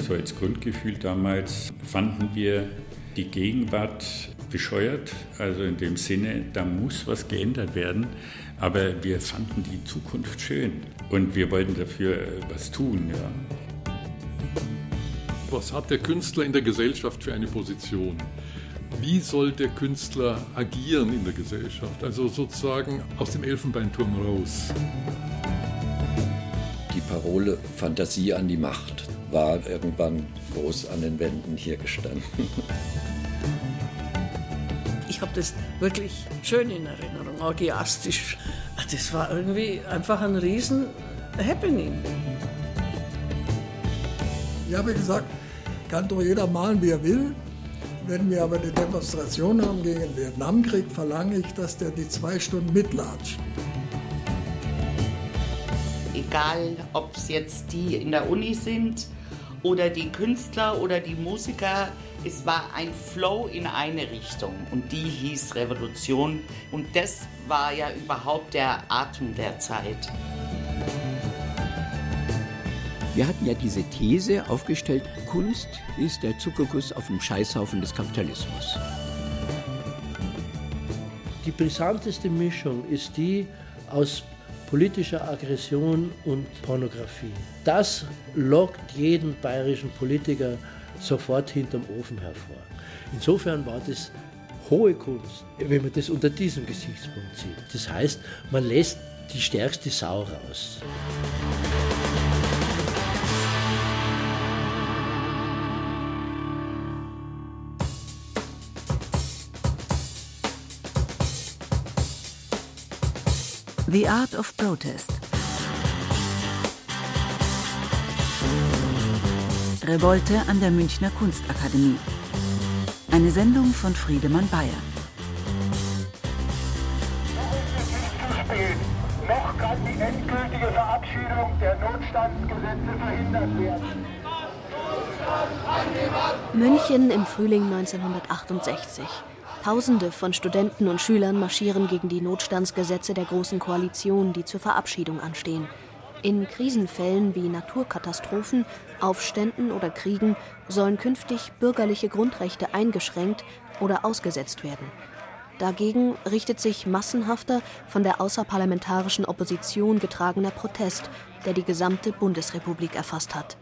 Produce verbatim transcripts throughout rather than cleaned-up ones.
so als Grundgefühl damals, fanden wir die Gegenwart bescheuert, also in dem Sinne, da muss was geändert werden, aber wir fanden die Zukunft schön und wir wollten dafür was tun. Ja. Was hat der Künstler in der Gesellschaft für eine Position? Wie soll der Künstler agieren in der Gesellschaft? Also sozusagen aus dem Elfenbeinturm raus. Die Parole Fantasie an die Macht war irgendwann groß an den Wänden hier gestanden. Ich habe das wirklich schön in Erinnerung, orgiastisch. Das war irgendwie einfach ein riesen Happening. Ich habe gesagt, kann doch jeder malen, wie er will. Wenn wir aber eine Demonstration haben gegen den Vietnamkrieg, verlange ich, dass der die zwei Stunden mitlatscht. Egal, ob es jetzt die in der Uni sind oder die Künstler oder die Musiker, es war ein Flow in eine Richtung und die hieß Revolution und das war ja überhaupt der Atem der Zeit. Wir hatten ja diese These aufgestellt, Kunst ist der Zuckerguss auf dem Scheißhaufen des Kapitalismus. Die brisanteste Mischung ist die aus politischer Aggression und Pornografie. Das lockt jeden bayerischen Politiker sofort hinterm Ofen hervor. Insofern war das hohe Kunst, wenn man das unter diesem Gesichtspunkt sieht. Das heißt, man lässt die stärkste Sau raus. The Art of Protest. Revolte an der Münchner Kunstakademie. Eine Sendung von Friedemann Bayer. Noch kann die endgültige Verabschiedung der Notstandsgesetze verhindert werden. München im Frühling neunzehnhundertachtundsechzig. Tausende von Studenten und Schülern marschieren gegen die Notstandsgesetze der Großen Koalition, die zur Verabschiedung anstehen. In Krisenfällen wie Naturkatastrophen, Aufständen oder Kriegen sollen künftig bürgerliche Grundrechte eingeschränkt oder ausgesetzt werden. Dagegen richtet sich massenhafter, von der außerparlamentarischen Opposition getragener Protest, der die gesamte Bundesrepublik erfasst hat.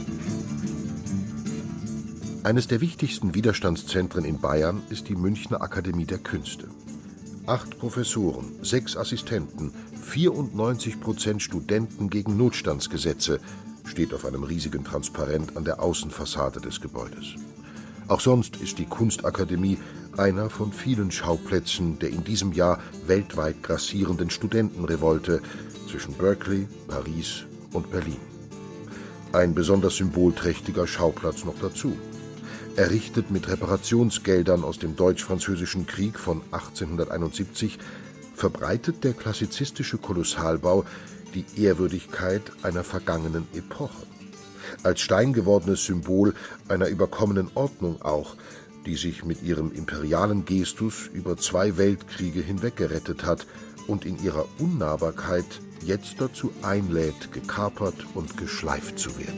Eines der wichtigsten Widerstandszentren in Bayern ist die Münchner Akademie der Künste. Acht Professoren, sechs Assistenten, vierundneunzig Prozent Studenten gegen Notstandsgesetze steht auf einem riesigen Transparent an der Außenfassade des Gebäudes. Auch sonst ist die Kunstakademie einer von vielen Schauplätzen der in diesem Jahr weltweit grassierenden Studentenrevolte zwischen Berkeley, Paris und Berlin. Ein besonders symbolträchtiger Schauplatz noch dazu. Errichtet mit Reparationsgeldern aus dem Deutsch-Französischen Krieg von achtzehnhunderteinundsiebzig, verbreitet der klassizistische Kolossalbau die Ehrwürdigkeit einer vergangenen Epoche. Als steingewordenes Symbol einer überkommenen Ordnung auch, die sich mit ihrem imperialen Gestus über zwei Weltkriege hinweg gerettet hat und in ihrer Unnahbarkeit jetzt dazu einlädt, gekapert und geschleift zu werden.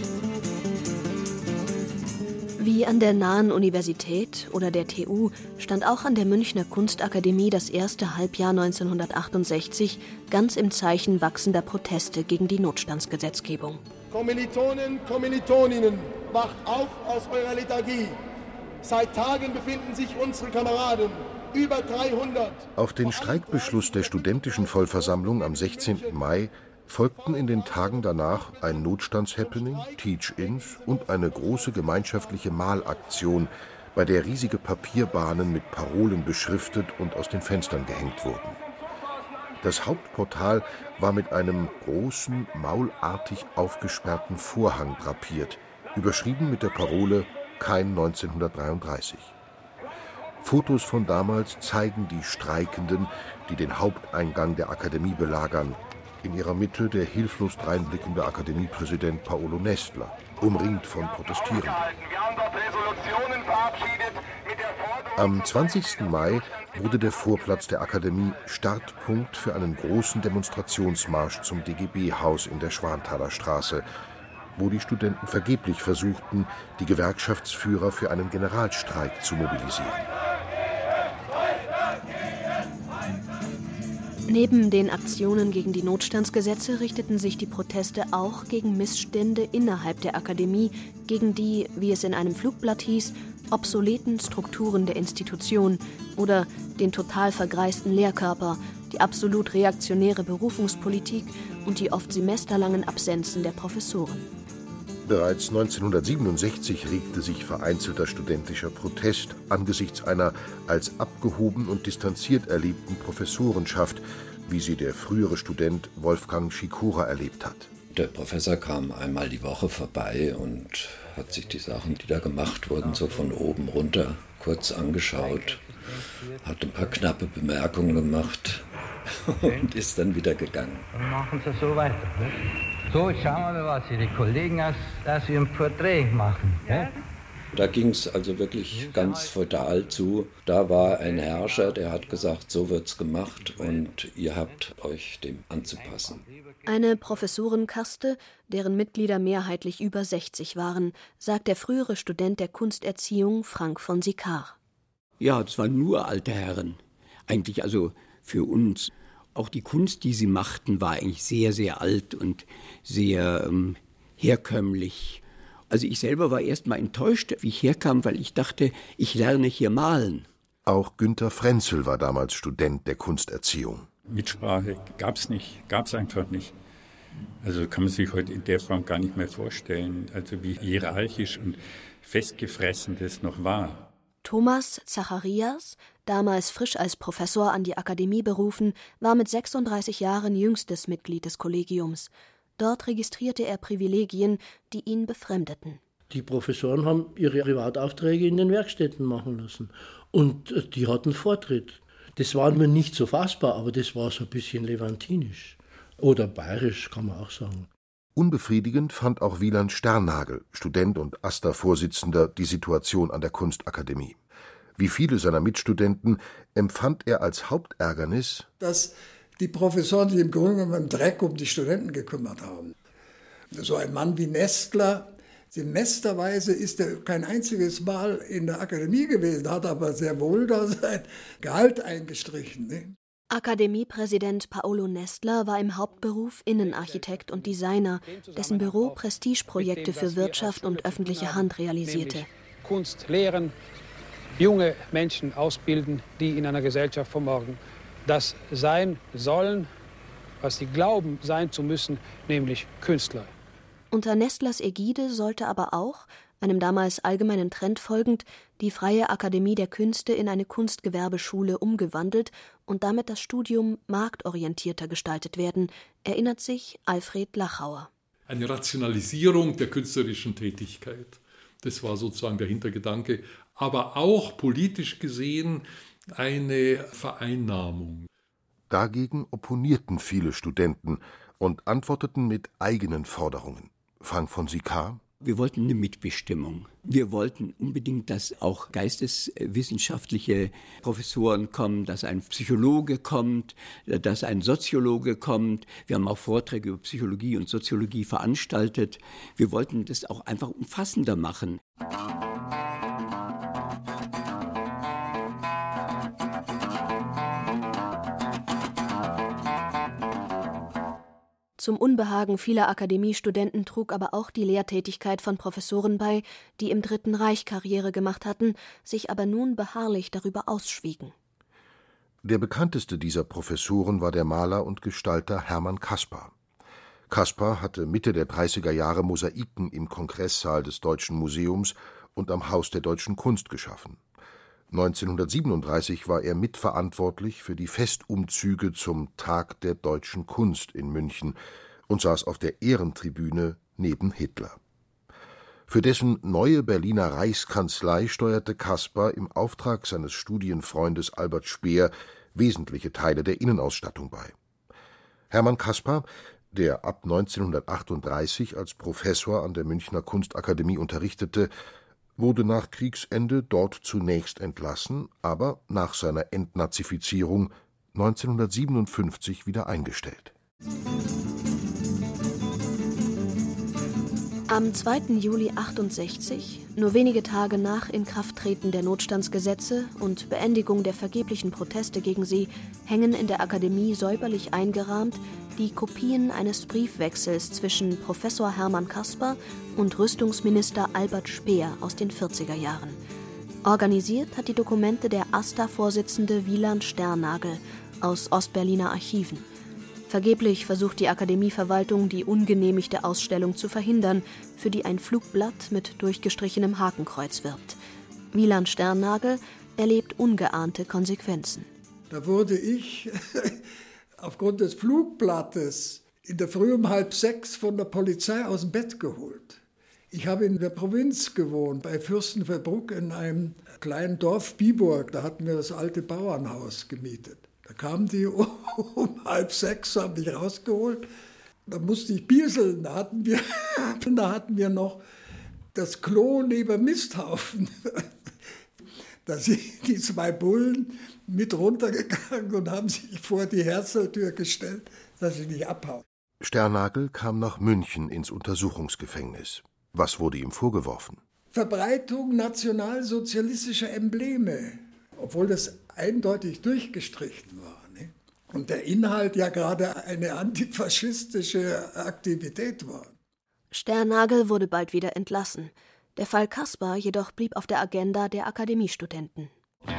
Wie an der Nahen Universität oder der T U stand auch an der Münchner Kunstakademie das erste Halbjahr neunzehnhundertachtundsechzig ganz im Zeichen wachsender Proteste gegen die Notstandsgesetzgebung. Kommilitonen, Kommilitoninnen, wacht auf aus eurer Lethargie. Seit Tagen befinden sich unsere Kameraden, über dreihundert. Auf den Streikbeschluss der studentischen Vollversammlung am sechzehnten Mai folgten in den Tagen danach ein Notstandshappening, Teach-Ins und eine große gemeinschaftliche Malaktion, bei der riesige Papierbahnen mit Parolen beschriftet und aus den Fenstern gehängt wurden. Das Hauptportal war mit einem großen, maulartig aufgesperrten Vorhang drapiert, überschrieben mit der Parole »Kein neunzehnhundertdreiunddreißig«. Fotos von damals zeigen die Streikenden, die den Haupteingang der Akademie belagern. In ihrer Mitte der hilflos dreinblickende Akademiepräsident Paolo Nestler, umringt von Protestierenden. Am zwanzigsten Mai wurde der Vorplatz der Akademie Startpunkt für einen großen Demonstrationsmarsch zum D G B-Haus in der Schwanthaler Straße, wo die Studenten vergeblich versuchten, die Gewerkschaftsführer für einen Generalstreik zu mobilisieren. Neben den Aktionen gegen die Notstandsgesetze richteten sich die Proteste auch gegen Missstände innerhalb der Akademie, gegen die, wie es in einem Flugblatt hieß, obsoleten Strukturen der Institution oder den total vergreisten Lehrkörper, die absolut reaktionäre Berufungspolitik und die oft semesterlangen Absenzen der Professoren. Bereits neunzehnhundertsiebenundsechzig regte sich vereinzelter studentischer Protest angesichts einer als abgehoben und distanziert erlebten Professorenschaft, wie sie der frühere Student Wolfgang Schikora erlebt hat. Der Professor kam einmal die Woche vorbei und hat sich die Sachen, die da gemacht wurden, so von oben runter kurz angeschaut, hat ein paar knappe Bemerkungen gemacht und ist dann wieder gegangen. Dann machen Sie so weiter. Ne? So, jetzt schauen wir mal, was Ihre Kollegen aus, aus Ihrem Porträt machen. Ne? Da ging es also wirklich ganz feudal zu. Da war ein Herrscher, der hat gesagt, so wird's gemacht und ihr habt euch dem anzupassen. Eine Professorenkaste, deren Mitglieder mehrheitlich über sechzig waren, sagt der frühere Student der Kunsterziehung Frank von Sikar. Ja, das waren nur alte Herren. Eigentlich also für uns. Auch die Kunst, die sie machten, war eigentlich sehr, sehr alt und sehr ähm, herkömmlich. Also ich selber war erst mal enttäuscht, wie ich herkam, weil ich dachte, ich lerne hier malen. Auch Günter Frenzel war damals Student der Kunsterziehung. Mitsprache gab es nicht, gab es einfach nicht. Also kann man sich heute in der Form gar nicht mehr vorstellen, also wie hierarchisch und festgefressen das noch war. Thomas Zacharias, damals frisch als Professor an die Akademie berufen, war mit sechsunddreißig Jahren jüngstes Mitglied des Kollegiums. Dort registrierte er Privilegien, die ihn befremdeten. Die Professoren haben ihre Privataufträge in den Werkstätten machen lassen. Und die hatten Vortritt. Das war mir nicht so fassbar, aber das war so ein bisschen levantinisch. Oder bayerisch, kann man auch sagen. Unbefriedigend fand auch Wieland Sternhagel, Student und A S t A-Vorsitzender, die Situation an der Kunstakademie. Wie viele seiner Mitstudenten empfand er als Hauptärgernis, dass die Professoren sich im Grunde genommen im Dreck um die Studenten gekümmert haben. So ein Mann wie Nestler, semesterweise ist er kein einziges Mal in der Akademie gewesen, hat aber sehr wohl da sein Gehalt eingestrichen. Ne? Akademiepräsident Paolo Nestler war im Hauptberuf Innenarchitekt und Designer, dessen Büro Prestigeprojekte für Wirtschaft und öffentliche Hand realisierte. Kunst lehren, junge Menschen ausbilden, die in einer Gesellschaft von morgen das sein sollen, was sie glauben sein zu müssen, nämlich Künstler. Unter Nestlers Ägide sollte aber auch, einem damals allgemeinen Trend folgend, die Freie Akademie der Künste in eine Kunstgewerbeschule umgewandelt und damit das Studium marktorientierter gestaltet werden, erinnert sich Alfred Lachauer. Eine Rationalisierung der künstlerischen Tätigkeit, das war sozusagen der Hintergedanke, aber auch politisch gesehen eine Vereinnahmung. Dagegen opponierten viele Studenten und antworteten mit eigenen Forderungen. Frank von Sikar: Wir wollten eine Mitbestimmung. Wir wollten unbedingt, dass auch geisteswissenschaftliche Professoren kommen, dass ein Psychologe kommt, dass ein Soziologe kommt. Wir haben auch Vorträge über Psychologie und Soziologie veranstaltet. Wir wollten das auch einfach umfassender machen. Zum Unbehagen vieler Akademiestudenten trug aber auch die Lehrtätigkeit von Professoren bei, die im Dritten Reich Karriere gemacht hatten, sich aber nun beharrlich darüber ausschwiegen. Der bekannteste dieser Professoren war der Maler und Gestalter Hermann Caspar. Caspar hatte Mitte der dreißiger Jahre Mosaiken im Kongresssaal des Deutschen Museums und am Haus der Deutschen Kunst geschaffen. neunzehnhundertsiebenunddreißig war er mitverantwortlich für die Festumzüge zum Tag der Deutschen Kunst in München und saß auf der Ehrentribüne neben Hitler. Für dessen neue Berliner Reichskanzlei steuerte Caspar im Auftrag seines Studienfreundes Albert Speer wesentliche Teile der Innenausstattung bei. Hermann Caspar, der ab neunzehnhundertachtunddreißig als Professor an der Münchner Kunstakademie unterrichtete, wurde nach Kriegsende dort zunächst entlassen, aber nach seiner Entnazifizierung neunzehnhundertsiebenundfünfzig wieder eingestellt. Am zweiten Juli achtundsechzig, nur wenige Tage nach Inkrafttreten der Notstandsgesetze und Beendigung der vergeblichen Proteste gegen sie, hängen in der Akademie säuberlich eingerahmt die Kopien eines Briefwechsels zwischen Professor Hermann Caspar und Rüstungsminister Albert Speer aus den vierziger Jahren. Organisiert hat die Dokumente der A S tA Vorsitzende Wieland Sternagel aus Ostberliner Archiven. Vergeblich versucht die Akademieverwaltung, die ungenehmigte Ausstellung zu verhindern, für die ein Flugblatt mit durchgestrichenem Hakenkreuz wirbt. Wieland Sternagel erlebt ungeahnte Konsequenzen. Da wurde ich aufgrund des Flugblattes in der Früh um halb sechs von der Polizei aus dem Bett geholt. Ich habe in der Provinz gewohnt, bei Fürstenfeldbruck in einem kleinen Dorf Biburg. Da hatten wir das alte Bauernhaus gemietet. Da kamen die um, um halb sechs, haben mich rausgeholt. Da musste ich bieseln. Da hatten wir, da hatten wir noch das Klo neben Misthaufen. Da sind die zwei Bullen mit runtergegangen und haben sich vor die Herzltür gestellt, dass ich nicht abhaue. Sternagel kam nach München ins Untersuchungsgefängnis. Was wurde ihm vorgeworfen? Verbreitung nationalsozialistischer Embleme, obwohl das eindeutig durchgestrichen war. Ne? Und der Inhalt ja gerade eine antifaschistische Aktivität war. Sternagel wurde bald wieder entlassen. Der Fall Caspar jedoch blieb auf der Agenda der Akademiestudenten.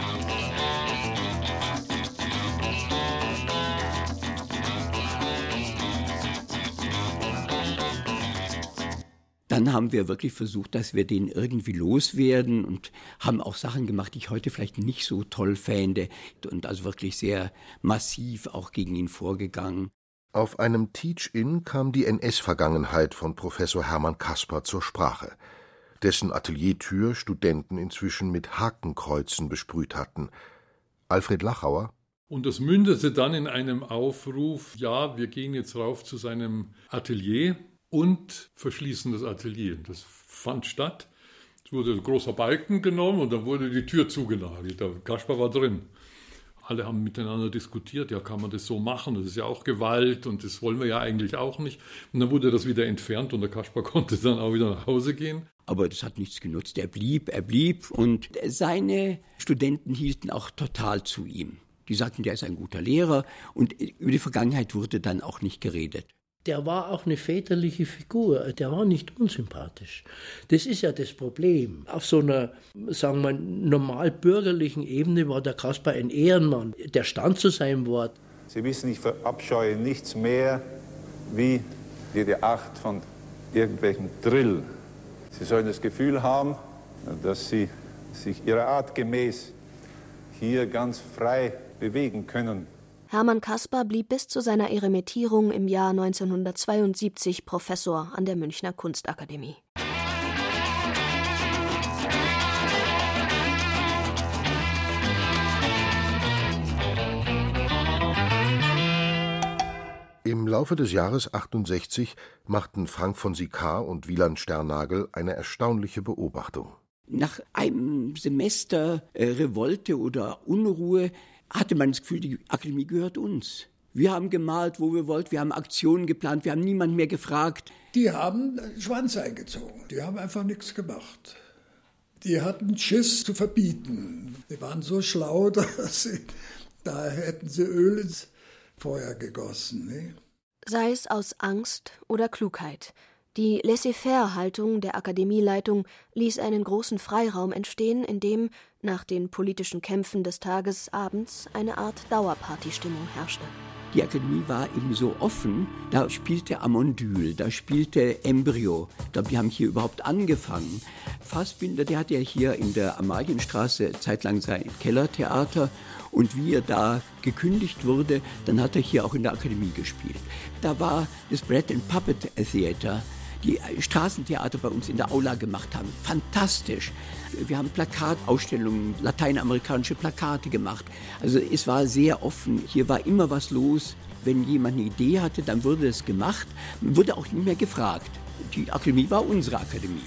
Dann haben wir wirklich versucht, dass wir den irgendwie loswerden und haben auch Sachen gemacht, die ich heute vielleicht nicht so toll fände und also wirklich sehr massiv auch gegen ihn vorgegangen. Auf einem Teach-In kam die N S-Vergangenheit von Professor Hermann Caspar zur Sprache, dessen Ateliertür Studenten inzwischen mit Hakenkreuzen besprüht hatten. Alfred Lachauer. Und das mündete dann in einem Aufruf, ja, wir gehen jetzt rauf zu seinem Atelier und verschließen das Atelier. Das fand statt. Es wurde ein großer Balken genommen und dann wurde die Tür zugenagelt. Der Caspar war drin. Alle haben miteinander diskutiert, ja, kann man das so machen? Das ist ja auch Gewalt und das wollen wir ja eigentlich auch nicht. Und dann wurde das wieder entfernt und der Caspar konnte dann auch wieder nach Hause gehen. Aber das hat nichts genutzt. Er blieb, er blieb und seine Studenten hielten auch total zu ihm. Die sagten, der ist ein guter Lehrer und über die Vergangenheit wurde dann auch nicht geredet. Der war auch eine väterliche Figur, der war nicht unsympathisch. Das ist ja das Problem. Auf so einer, sagen wir, normal bürgerlichen Ebene war der Caspar ein Ehrenmann. Der stand zu seinem Wort. Sie wissen, ich verabscheue nichts mehr wie jede Art von irgendwelchen Drill. Sie sollen das Gefühl haben, dass sie sich ihrer Art gemäß hier ganz frei bewegen können. Hermann Caspar blieb bis zu seiner Eremertierung im Jahr neunzehnhundertzweiundsiebzig Professor an der Münchner Kunstakademie. Im Laufe des Jahres achtundsechzig machten Frank von Siccar und Wieland Sternagel eine erstaunliche Beobachtung. Nach einem Semester äh, Revolte oder Unruhe hatte man das Gefühl, die Akademie gehört uns. Wir haben gemalt, wo wir wollten, wir haben Aktionen geplant, wir haben niemanden mehr gefragt. Die haben den Schwanz eingezogen, die haben einfach nichts gemacht. Die hatten Schiss zu verbieten. Die waren so schlau, dass sie, da hätten sie Öl ins Feuer gegossen. Ne? Sei es aus Angst oder Klugheit. Die Laissez-faire-Haltung der Akademieleitung ließ einen großen Freiraum entstehen, in dem nach den politischen Kämpfen des Tages abends eine Art Dauerpartystimmung herrschte. Die Akademie war eben so offen, da spielte Amondyl, da spielte Embryo. Ich glaube, die haben hier überhaupt angefangen. Fassbinder, der hatte ja hier in der Amalienstraße zeitlang sein Kellertheater. Und wie er da gekündigt wurde, dann hat er hier auch in der Akademie gespielt. Da war das Bread and Puppet Theater, die Straßentheater bei uns in der Aula gemacht haben. Fantastisch. Wir haben Plakatausstellungen, lateinamerikanische Plakate gemacht. Also es war sehr offen. Hier war immer was los. Wenn jemand eine Idee hatte, dann wurde es gemacht. Man wurde auch nicht mehr gefragt. Die Akademie war unsere Akademie.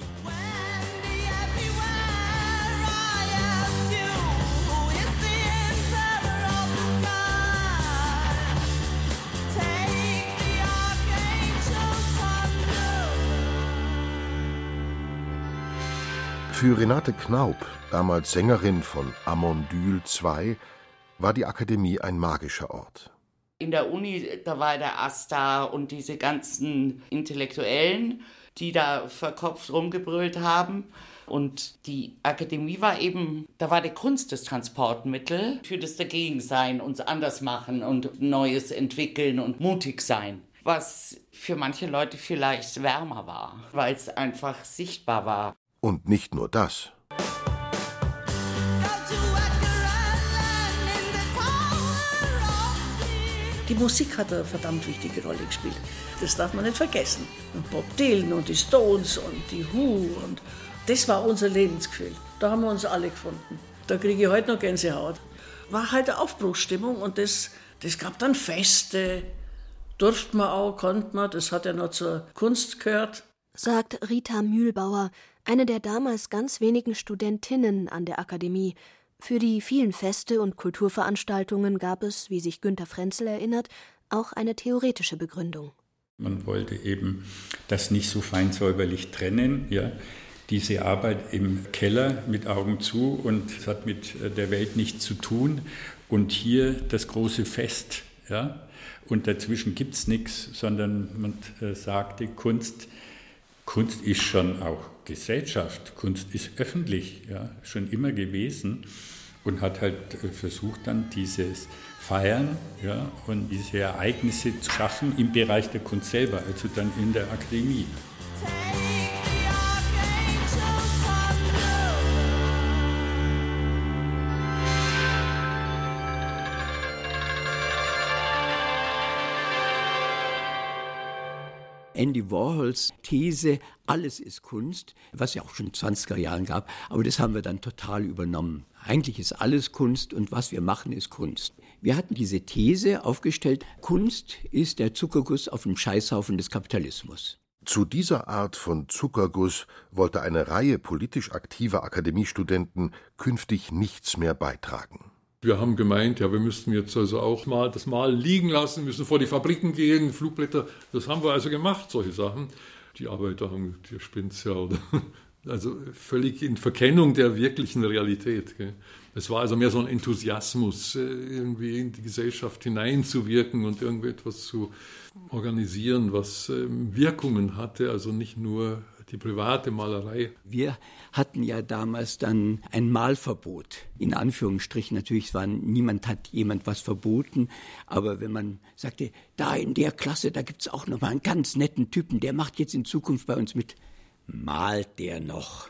Für Renate Knaub, damals Sängerin von Amondyl zwei, war die Akademie ein magischer Ort. In der Uni, da war der Asta und diese ganzen Intellektuellen, die da verkopft rumgebrüllt haben. Und die Akademie war eben, da war die Kunst das Transportmittel für das Dagegensein, uns anders machen und Neues entwickeln und mutig sein. Was für manche Leute vielleicht wärmer war, weil es einfach sichtbar war. Und nicht nur das. Die Musik hat eine verdammt wichtige Rolle gespielt. Das darf man nicht vergessen. Und Bob Dylan und die Stones und die Who. Und das war unser Lebensgefühl. Da haben wir uns alle gefunden. Da kriege ich heute noch Gänsehaut. War halt eine Aufbruchsstimmung und das, das gab dann Feste. Durfte man auch, konnte man. Das hat ja noch zur Kunst gehört. Sagt Rita Mühlbauer, eine der damals ganz wenigen Studentinnen an der Akademie. Für die vielen Feste und Kulturveranstaltungen gab es, wie sich Günter Frenzel erinnert, auch eine theoretische Begründung. Man wollte eben das nicht so fein säuberlich trennen, ja. Diese Arbeit im Keller mit Augen zu und es hat mit der Welt nichts zu tun. Und hier das große Fest, ja. Und dazwischen gibt es nichts, sondern man äh, sagte, Kunst, Kunst ist schon auch Gesellschaft, Kunst ist öffentlich, ja, schon immer gewesen und hat halt versucht dann dieses Feiern, ja, und diese Ereignisse zu schaffen im Bereich der Kunst selber, also dann in der Akademie. Andy Warhols These, alles ist Kunst, was ja auch schon in den zwanziger Jahren gab, aber das haben wir dann total übernommen. Eigentlich ist alles Kunst und was wir machen, ist Kunst. Wir hatten diese These aufgestellt, Kunst ist der Zuckerguss auf dem Scheißhaufen des Kapitalismus. Zu dieser Art von Zuckerguss wollte eine Reihe politisch aktiver Akademiestudenten künftig nichts mehr beitragen. Wir haben gemeint, ja, wir müssten jetzt also auch mal das Mal liegen lassen, müssen vor die Fabriken gehen, Flugblätter. Das haben wir also gemacht, solche Sachen. Die Arbeiter haben, die spinnt's ja, oder? Also völlig in Verkennung der wirklichen Realität. Gell? Es war also mehr so ein Enthusiasmus, irgendwie in die Gesellschaft hineinzuwirken und irgendwie etwas zu organisieren, was Wirkungen hatte, also nicht nur die private Malerei. Wir hatten ja damals dann ein Malverbot. In Anführungsstrichen natürlich, war, niemand hat jemand was verboten, aber wenn man sagte, da in der Klasse, da gibt es auch noch mal einen ganz netten Typen, der macht jetzt in Zukunft bei uns mit, malt der noch.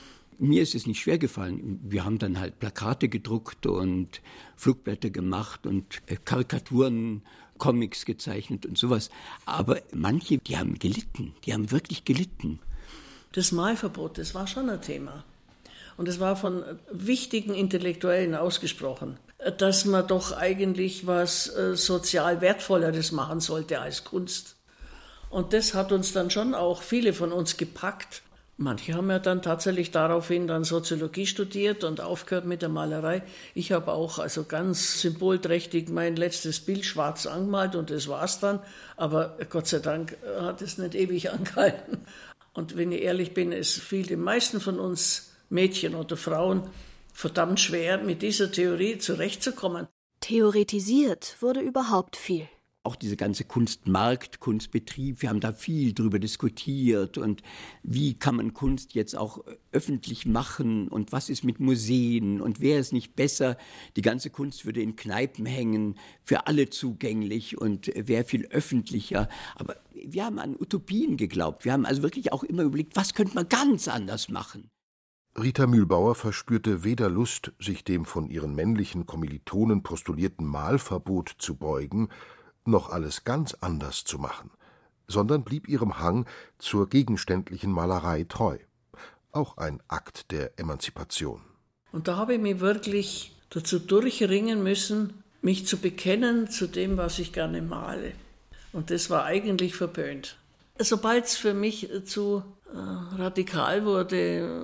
Mir ist es nicht schwer gefallen. Wir haben dann halt Plakate gedruckt und Flugblätter gemacht und Karikaturen, Comics gezeichnet und sowas. Aber manche, die haben gelitten, die haben wirklich gelitten. Das Malverbot, das war schon ein Thema. Und es war von wichtigen Intellektuellen ausgesprochen, dass man doch eigentlich was sozial Wertvolleres machen sollte als Kunst. Und das hat uns dann schon auch viele von uns gepackt. Manche haben ja dann tatsächlich daraufhin dann Soziologie studiert und aufgehört mit der Malerei. Ich habe auch also ganz symbolträchtig mein letztes Bild schwarz angemalt und das war's dann. Aber Gott sei Dank hat es nicht ewig angehalten. Und wenn ich ehrlich bin, es fiel den meisten von uns Mädchen oder Frauen verdammt schwer, mit dieser Theorie zurechtzukommen. Theoretisiert wurde überhaupt viel. Auch diese ganze Kunstmarkt, Kunstbetrieb, wir haben da viel drüber diskutiert und wie kann man Kunst jetzt auch öffentlich machen und was ist mit Museen und wäre es nicht besser, die ganze Kunst würde in Kneipen hängen, für alle zugänglich und wäre viel öffentlicher. Aber wir haben an Utopien geglaubt, wir haben also wirklich auch immer überlegt, was könnte man ganz anders machen. Rita Mühlbauer verspürte weder Lust, sich dem von ihren männlichen Kommilitonen postulierten Malverbot zu beugen, noch alles ganz anders zu machen, sondern blieb ihrem Hang zur gegenständlichen Malerei treu. Auch ein Akt der Emanzipation. Und da habe ich mich wirklich dazu durchringen müssen, mich zu bekennen zu dem, was ich gerne male. Und das war eigentlich verpönt. Sobald es für mich zu äh, radikal wurde,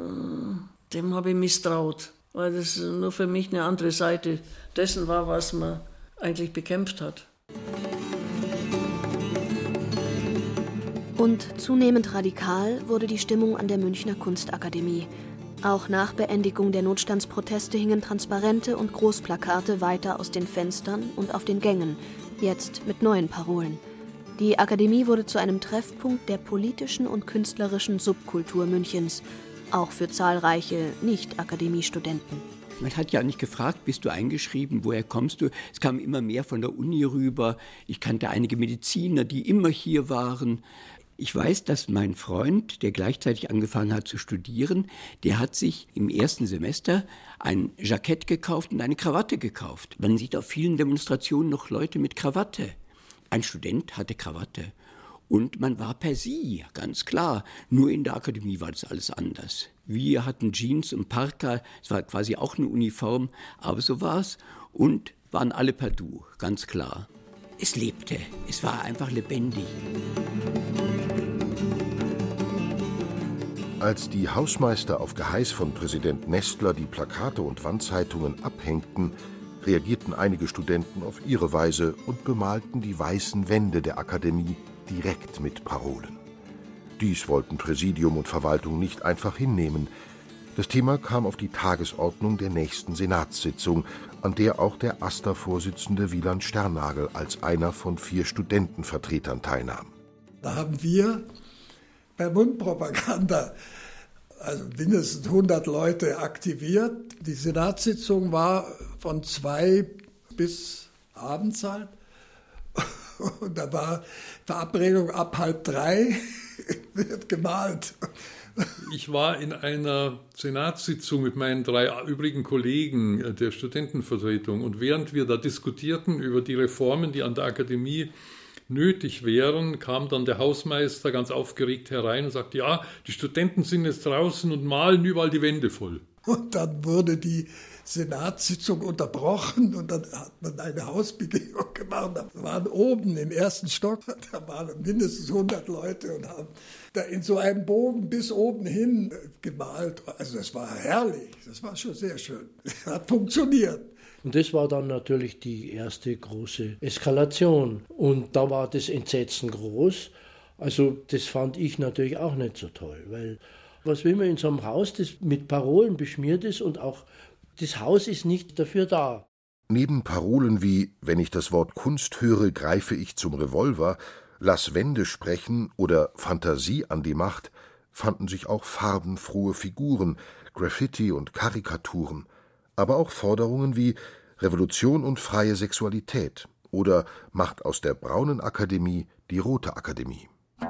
äh, dem habe ich misstraut, weil das nur für mich eine andere Seite dessen war, was man eigentlich bekämpft hat. Und zunehmend radikal wurde die Stimmung an der Münchner Kunstakademie. Auch nach Beendigung der Notstandsproteste hingen Transparente und Großplakate weiter aus den Fenstern und auf den Gängen, jetzt mit neuen Parolen. Die Akademie wurde zu einem Treffpunkt der politischen und künstlerischen Subkultur Münchens, auch für zahlreiche Nicht-Akademiestudenten. Man hat ja nicht gefragt, bist du eingeschrieben, woher kommst du? Es kam immer mehr von der Uni rüber. Ich kannte einige Mediziner, die immer hier waren. Ich weiß, dass mein Freund, der gleichzeitig angefangen hat zu studieren, der hat sich im ersten Semester ein Jackett gekauft und eine Krawatte gekauft. Man sieht auf vielen Demonstrationen noch Leute mit Krawatte. Ein Student hatte Krawatte. Und man war per Sie, ganz klar. Nur in der Akademie war das alles anders. Wir hatten Jeans und Parka, es war quasi auch eine Uniform, aber so war es. Und waren alle per Du, ganz klar. Es lebte, es war einfach lebendig. Als die Hausmeister auf Geheiß von Präsident Nestler die Plakate und Wandzeitungen abhängten, reagierten einige Studenten auf ihre Weise und bemalten die weißen Wände der Akademie direkt mit Parolen. Dies wollten Präsidium und Verwaltung nicht einfach hinnehmen. Das Thema kam auf die Tagesordnung der nächsten Senatssitzung, an der auch der A S tA Vorsitzende Wieland Sternagel als einer von vier Studentenvertretern teilnahm. Da haben wir bei Mundpropaganda also mindestens hundert Leute aktiviert. Die Senatssitzung war von zwei bis abends halt. Und da war Verabredung ab halb drei, wird gemalt. Ich war in einer Senatssitzung mit meinen drei übrigen Kollegen der Studentenvertretung. Und während wir da diskutierten über die Reformen, die an der Akademie nötig wären, kam dann der Hausmeister ganz aufgeregt herein und sagte, ja, die Studenten sind jetzt draußen und malen überall die Wände voll. Und dann wurde die Senatssitzung unterbrochen und dann hat man eine Hausbegehung gemacht. Da waren oben im ersten Stock, da waren mindestens hundert Leute und haben da in so einem Bogen bis oben hin gemalt. Also das war herrlich, das war schon sehr schön. Hat funktioniert. Und das war dann natürlich die erste große Eskalation. Und da war das Entsetzen groß. Also das fand ich natürlich auch nicht so toll, weil was will man in so einem Haus, das mit Parolen beschmiert ist und auch das Haus ist nicht dafür da. Neben Parolen wie »Wenn ich das Wort Kunst höre, greife ich zum Revolver«, »Lass Wände sprechen« oder »Fantasie an die Macht« fanden sich auch farbenfrohe Figuren, Graffiti und Karikaturen, aber auch Forderungen wie »Revolution und freie Sexualität« oder »Macht aus der braunen Akademie die rote Akademie«.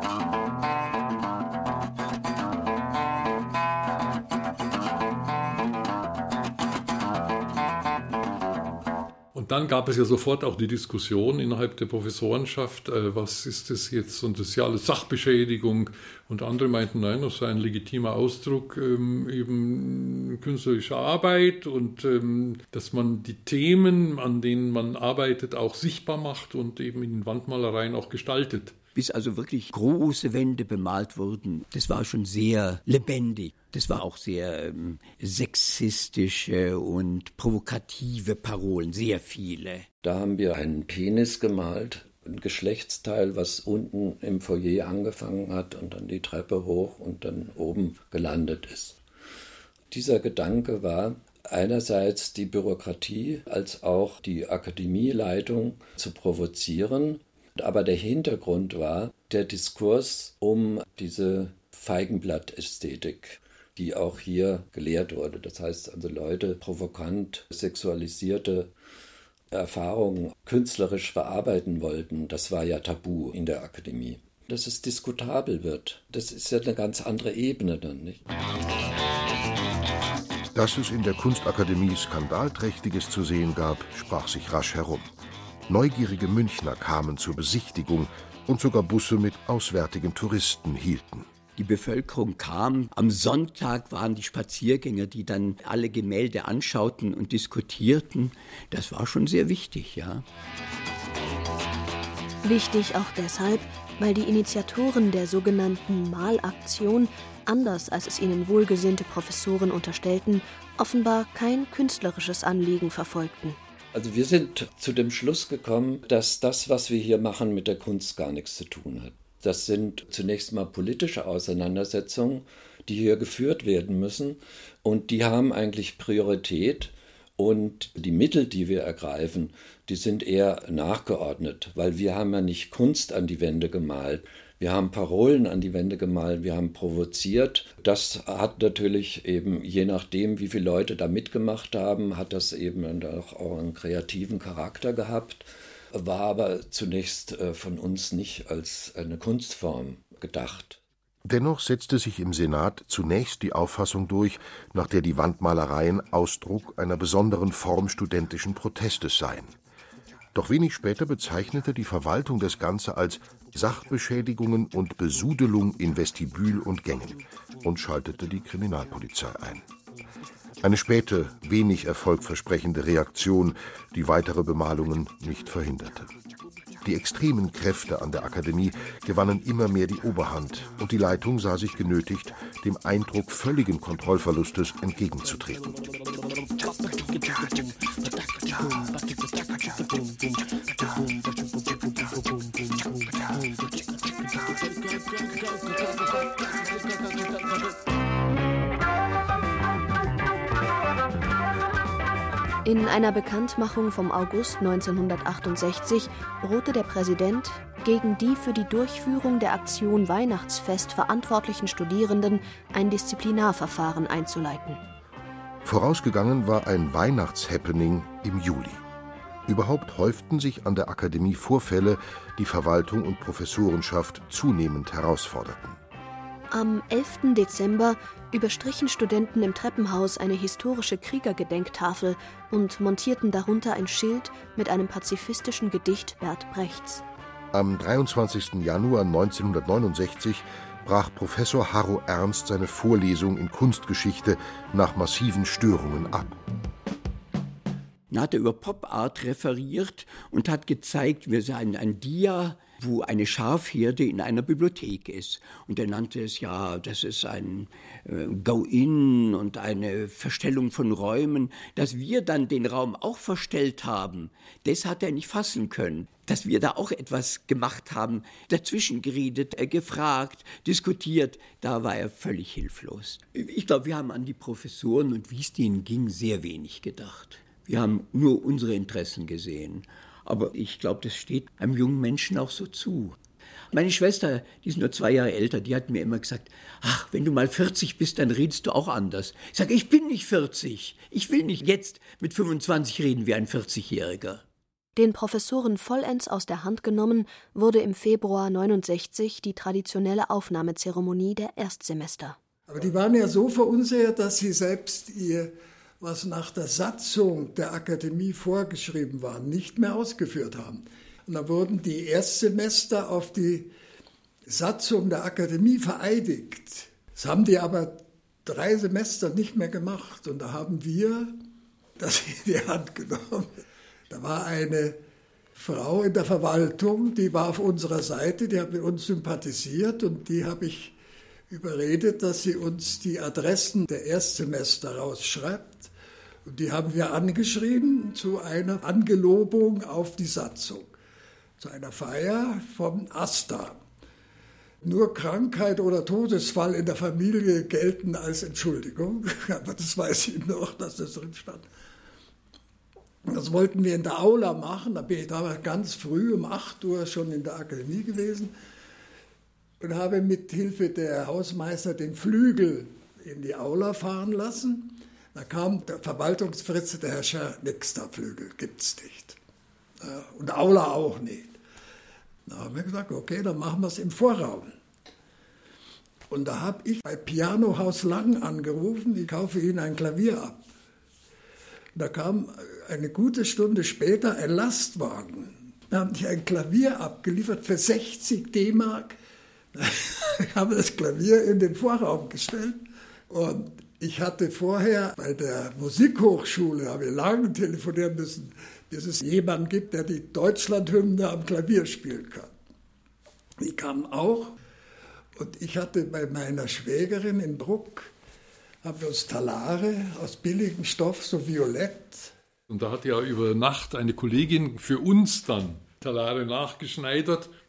Und dann gab es ja sofort auch die Diskussion innerhalb der Professorenschaft, äh, was ist das jetzt, und das ist ja alles Sachbeschädigung. Und andere meinten, nein, das sei ein legitimer Ausdruck ähm, eben künstlerischer Arbeit und ähm, dass man die Themen, an denen man arbeitet, auch sichtbar macht und eben in den Wandmalereien auch gestaltet. Bis also wirklich große Wände bemalt wurden, das war schon sehr lebendig. Das war auch sehr ähm, sexistische und provokative Parolen, sehr viele. Da haben wir einen Penis gemalt, ein Geschlechtsteil, was unten im Foyer angefangen hat und dann die Treppe hoch und dann oben gelandet ist. Dieser Gedanke war, einerseits die Bürokratie als auch die Akademieleitung zu provozieren, aber der Hintergrund war der Diskurs um diese Feigenblattästhetik, die auch hier gelehrt wurde. Das heißt also Leute provokant sexualisierte Erfahrungen künstlerisch verarbeiten wollten. Das war ja tabu in der Akademie. Dass es diskutabel wird, das ist ja eine ganz andere Ebene dann, nicht? Dass es in der Kunstakademie Skandalträchtiges zu sehen gab, sprach sich rasch herum. Neugierige Münchner kamen zur Besichtigung und sogar Busse mit auswärtigen Touristen hielten. Die Bevölkerung kam. Am Sonntag waren die Spaziergänger, die dann alle Gemälde anschauten und diskutierten. Das war schon sehr wichtig, ja. Wichtig auch deshalb, weil die Initiatoren der sogenannten Malaktion, anders als es ihnen wohlgesinnte Professoren unterstellten, offenbar kein künstlerisches Anliegen verfolgten. Also wir sind zu dem Schluss gekommen, dass das, was wir hier machen, mit der Kunst gar nichts zu tun hat. Das sind zunächst mal politische Auseinandersetzungen, die hier geführt werden müssen. Und die haben eigentlich Priorität. Und die Mittel, die wir ergreifen, die sind eher nachgeordnet, weil wir haben ja nicht Kunst an die Wände gemalt. Wir haben Parolen an die Wände gemalt, wir haben provoziert. Das hat natürlich eben, je nachdem, wie viele Leute da mitgemacht haben, hat das eben auch einen kreativen Charakter gehabt, war aber zunächst von uns nicht als eine Kunstform gedacht. Dennoch setzte sich im Senat zunächst die Auffassung durch, nach der die Wandmalereien Ausdruck einer besonderen Form studentischen Protestes seien. Doch wenig später bezeichnete die Verwaltung das Ganze als Sachbeschädigungen und Besudelung in Vestibül und Gängen und schaltete die Kriminalpolizei ein. Eine späte, wenig erfolgversprechende Reaktion, die weitere Bemalungen nicht verhinderte. Die extremen Kräfte an der Akademie gewannen immer mehr die Oberhand und die Leitung sah sich genötigt, dem Eindruck völligen Kontrollverlustes entgegenzutreten. In einer Bekanntmachung vom August neunzehnhundertachtundsechzig drohte der Präsident, gegen die für die Durchführung der Aktion Weihnachtsfest verantwortlichen Studierenden ein Disziplinarverfahren einzuleiten. Vorausgegangen war ein Weihnachtshappening im Juli. Überhaupt häuften sich an der Akademie Vorfälle, die Verwaltung und Professorenschaft zunehmend herausforderten. Am elften Dezember überstrichen Studenten im Treppenhaus eine historische Kriegergedenktafel und montierten darunter ein Schild mit einem pazifistischen Gedicht Bert Brechts. Am dreiundzwanzigsten Januar neunzehnhundertneunundsechzig brach Professor Harro Ernst seine Vorlesung in Kunstgeschichte nach massiven Störungen ab. Dann hat er über Pop Art referiert und hat gezeigt, wir seien ein Dia, wo eine Schafherde in einer Bibliothek ist. Und er nannte es ja, das ist ein äh, Go-In und eine Verstellung von Räumen. Dass wir dann den Raum auch verstellt haben, das hat er nicht fassen können. Dass wir da auch etwas gemacht haben, dazwischen geredet, äh, gefragt, diskutiert, da war er völlig hilflos. Ich glaube, wir haben an die Professoren und wie es denen ging, sehr wenig gedacht. Wir haben nur unsere Interessen gesehen. Aber ich glaube, das steht einem jungen Menschen auch so zu. Meine Schwester, die ist nur zwei Jahre älter, die hat mir immer gesagt, ach, wenn du mal vierzig bist, dann redest du auch anders. Ich sage, ich bin nicht vierzig. Ich will nicht jetzt mit fünfundzwanzig reden wie ein vierzigjähriger. Den Professoren vollends aus der Hand genommen, wurde im Februar neunundsechzig die traditionelle Aufnahmezeremonie der Erstsemester. Aber die waren ja so verunsichert, dass sie selbst ihr, was nach der Satzung der Akademie vorgeschrieben war, nicht mehr ausgeführt haben. Und da wurden die Erstsemester auf die Satzung der Akademie vereidigt. Das haben die aber drei Semester nicht mehr gemacht. Und da haben wir das in die Hand genommen. Da war eine Frau in der Verwaltung, die war auf unserer Seite, die hat mit uns sympathisiert und die habe ich überredet, dass sie uns die Adressen der Erstsemester rausschreibt. Und die haben wir angeschrieben zu einer Angelobung auf die Satzung, zu einer Feier vom AStA. Nur Krankheit oder Todesfall in der Familie gelten als Entschuldigung, aber das weiß ich noch, dass das drin stand. Das wollten wir in der Aula machen, da bin ich damals ganz früh um acht Uhr schon in der Akademie gewesen und habe mit Hilfe der Hausmeister den Flügel in die Aula fahren lassen. Da kam der Verwaltungsfritze, der Herr Scher, nix, der Flügel gibt's nicht. Und Aula auch nicht. Da haben wir gesagt, okay, dann machen wir es im Vorraum. Und da habe ich bei Pianohaus Lang angerufen, ich kaufe Ihnen ein Klavier ab. Und da kam eine gute Stunde später ein Lastwagen. Da haben die ein Klavier abgeliefert für sechzig D-Mark. Ich habe das Klavier in den Vorraum gestellt und ich hatte vorher bei der Musikhochschule, habe ich lange telefonieren müssen, bis es jemanden gibt, der die Deutschlandhymne am Klavier spielen kann. Die kam auch und ich hatte bei meiner Schwägerin in Bruck, haben wir uns Talare aus billigem Stoff, so violett. Und da hat ja über Nacht eine Kollegin für uns dann Talare nachgeschneidert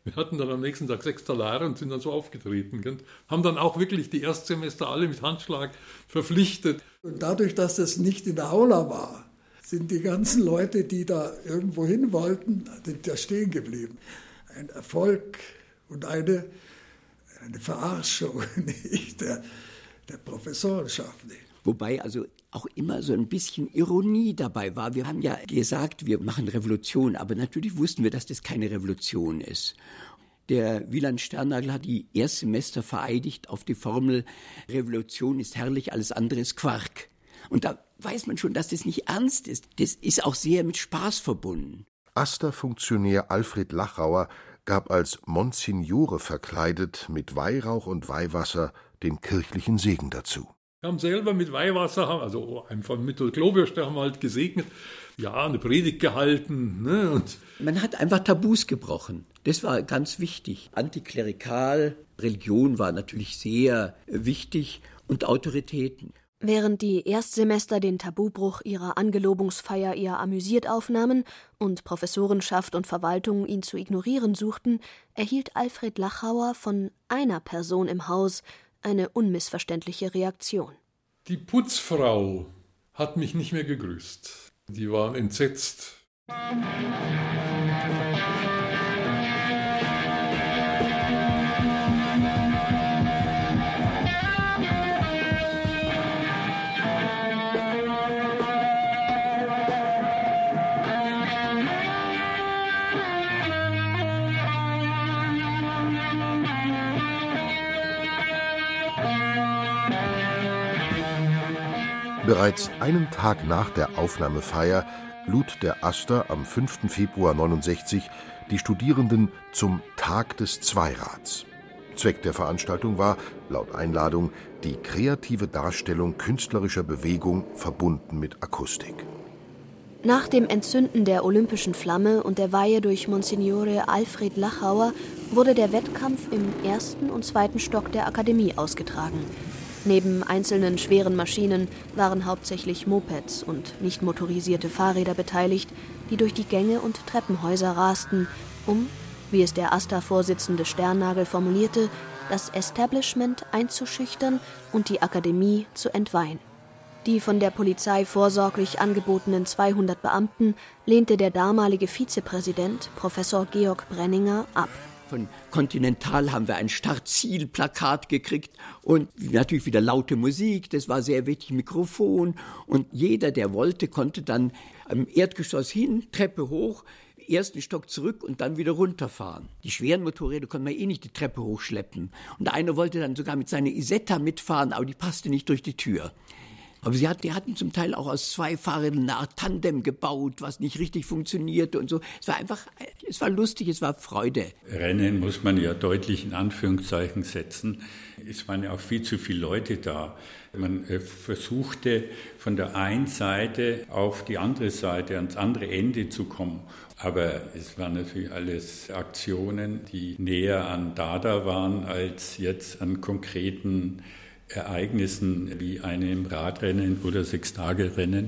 Wir hatten dann am nächsten Tag sechs Talare und sind dann so aufgetreten. Gell? Haben dann auch wirklich die Erstsemester alle mit Handschlag verpflichtet. Und dadurch, dass das nicht in der Aula war, sind die ganzen Leute, die da irgendwo hin wollten, sind da stehen geblieben. Ein Erfolg und eine, eine Verarschung nicht der, der Professorenschaft. Nicht. Wobei also auch immer so ein bisschen Ironie dabei war. Wir haben ja gesagt, wir machen Revolution, aber natürlich wussten wir, dass das keine Revolution ist. Der Wieland Sternagel hat die Erstsemester vereidigt auf die Formel, Revolution ist herrlich, alles andere ist Quark. Und da weiß man schon, dass das nicht ernst ist. Das ist auch sehr mit Spaß verbunden. Aster-Funktionär Alfred Lachauer gab als Monsignore verkleidet mit Weihrauch und Weihwasser den kirchlichen Segen dazu. Wir haben selber mit Weihwasser, also einfach mit der Globürste haben wir halt gesegnet, ja, eine Predigt gehalten. Ne, und man hat einfach Tabus gebrochen. Das war ganz wichtig. Antiklerikal, Religion war natürlich sehr wichtig und Autoritäten. Während die Erstsemester den Tabubruch ihrer Angelobungsfeier eher amüsiert aufnahmen und Professorenschaft und Verwaltung ihn zu ignorieren suchten, erhielt Alfred Lachauer von einer Person im Haus eine unmissverständliche Reaktion. Die Putzfrau hat mich nicht mehr gegrüßt. Die waren entsetzt. Bereits einen Tag nach der Aufnahmefeier lud der Aster am fünften Februar neunundsechzig die Studierenden zum Tag des Zweirads. Zweck der Veranstaltung war, laut Einladung, die kreative Darstellung künstlerischer Bewegung verbunden mit Akustik. Nach dem Entzünden der olympischen Flamme und der Weihe durch Monsignore Alfred Lachauer wurde der Wettkampf im ersten und zweiten Stock der Akademie ausgetragen. Neben einzelnen schweren Maschinen waren hauptsächlich Mopeds und nicht motorisierte Fahrräder beteiligt, die durch die Gänge und Treppenhäuser rasten, um, wie es der Aster-Vorsitzende Sternagel formulierte, das Establishment einzuschüchtern und die Akademie zu entweihen. Die von der Polizei vorsorglich angebotenen zweihundert Beamten lehnte der damalige Vizepräsident, Professor Georg Brenninger, ab. Von Continental haben wir ein Startzielplakat gekriegt und natürlich wieder laute Musik, das war sehr wichtig, Mikrofon. Und jeder, der wollte, konnte dann am Erdgeschoss hin, Treppe hoch, ersten Stock zurück und dann wieder runterfahren. Die schweren Motorräder konnten wir eh nicht die Treppe hochschleppen. Und einer wollte dann sogar mit seiner Isetta mitfahren, aber die passte nicht durch die Tür. Aber sie hat, die hatten zum Teil auch aus zwei Fahrrädern eine Art Tandem gebaut, was nicht richtig funktionierte und so. Es war einfach, es war lustig, es war Freude. Rennen muss man ja deutlich in Anführungszeichen setzen. Es waren ja auch viel zu viele Leute da. Man versuchte von der einen Seite auf die andere Seite, ans andere Ende zu kommen. Aber es waren natürlich alles Aktionen, die näher an Dada waren als jetzt an konkreten Ereignissen wie einem Radrennen oder Sechstagerennen.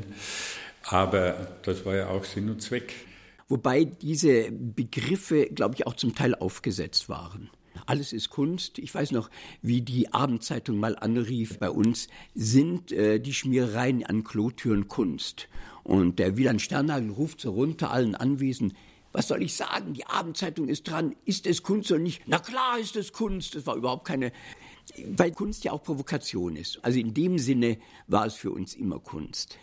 Aber das war ja auch Sinn und Zweck. Wobei diese Begriffe, glaube ich, auch zum Teil aufgesetzt waren. Alles ist Kunst. Ich weiß noch, wie die Abendzeitung mal anrief bei uns, sind äh, die Schmierereien an Klotüren Kunst. Und der Wieland Sternagel ruft so runter allen Anwesenden, was soll ich sagen, die Abendzeitung ist dran, ist es Kunst oder nicht? Na klar ist es Kunst, das war überhaupt keine, weil Kunst ja auch Provokation ist. Also in dem Sinne war es für uns immer Kunst.